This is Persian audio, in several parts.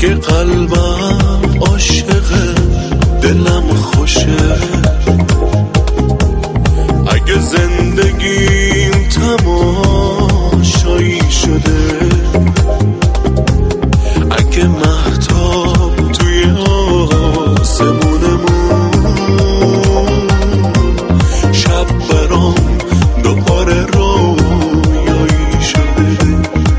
اگه قلبم عاشقه دلم خوشه، اگه زندگیم تماشایی شده، اگه مهتاب توی آسمونمون شب برام دوباره رویایی شده،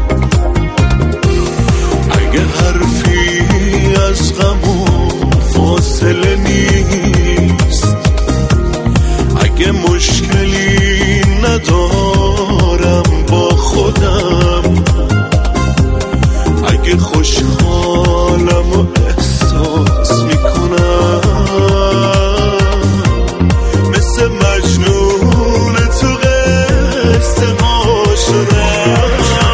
اگه حرفی از غمون فاصله نیست، اگه مشکلی ندارم با خودم، اگه خوشحالم و احساس میکنم مثل مجنون تو قصه ها شدم،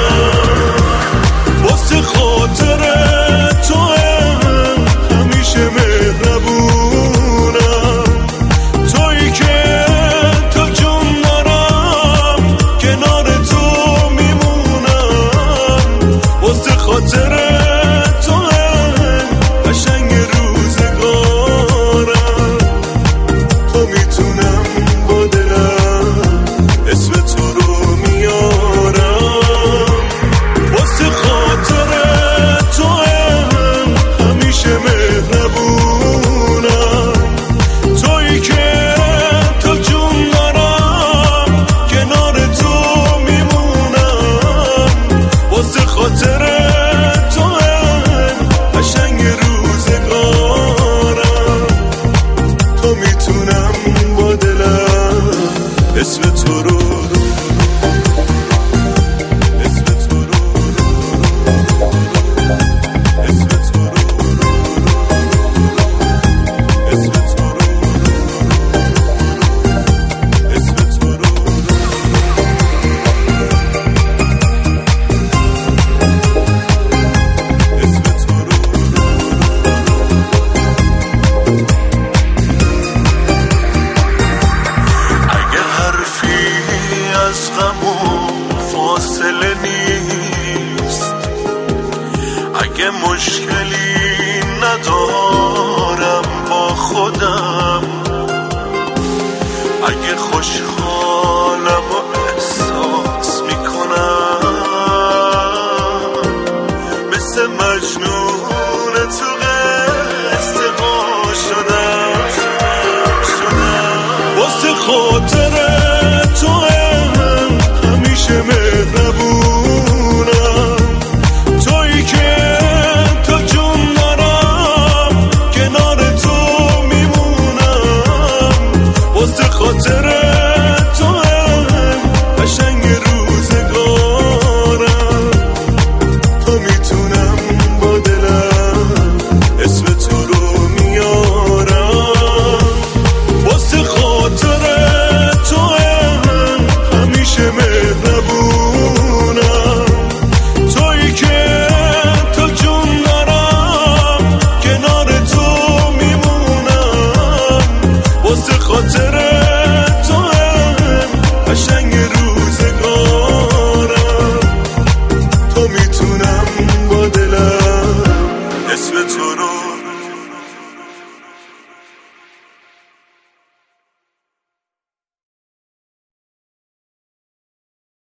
واسه خاطر تو همیشه مهربونم، تویی که تا جون دارم کنار تو میمونم، واسه خاطر تو قشنگ روزگارم، تو میتونم با دلم اسم تو رو میارم، واسه خاطر تو همیشه مهربونم، تویی که تا جون دارم کنار تو میمونم، واسه خاطر تو قشنگ روزگارم، تو میتونم با دلم اسم تو رو از غمون فاصله نیست، اگه مشکلی ندارم با خودم، اگه خوشحالم و احساس میکنم مثل مجنون تو قصه ها شدم، واسه خاطر تو همیشه مهربونم، تویی که تا جون دارم کنار تو میمونم، واسه خاطر تو قشنگ روزگارم، تو میتونم با دلم اسم تو رو میارم، واسه خاطر تو همیشه مهربونم، تویی که تا جون دارم کنار تو میمونم، واسه خاطر